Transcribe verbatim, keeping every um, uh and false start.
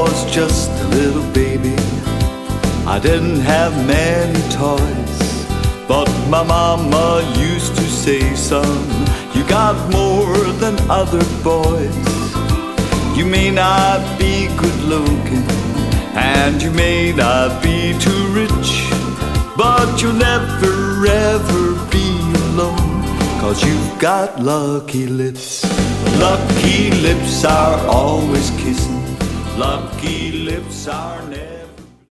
was just a little baby, I didn't have many toys, but my mama used to say, son, you got more than other boys. You may not be good looking, and you may not be too rich, but you'll never ever be alone, 'cause you've got lucky lips. Lucky lips are always kissing, lucky lips are never